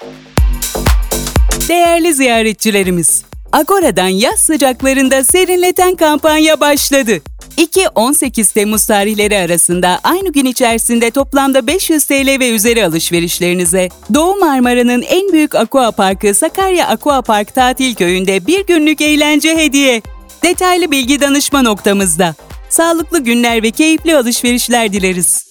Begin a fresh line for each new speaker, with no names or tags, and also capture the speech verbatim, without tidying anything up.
Değerli ziyaretçilerimiz, Agora'dan yaz sıcaklarında serinleten kampanya başladı. iki on sekiz Temmuz tarihleri arasında aynı gün içerisinde toplamda beş yüz TL ve üzeri alışverişlerinize Doğu Marmara'nın en büyük aquaparkı Sakarya Aquapark Tatil Köyü'nde bir günlük eğlence hediye. Detaylı bilgi danışma noktamızda. Sağlıklı günler ve keyifli alışverişler dileriz.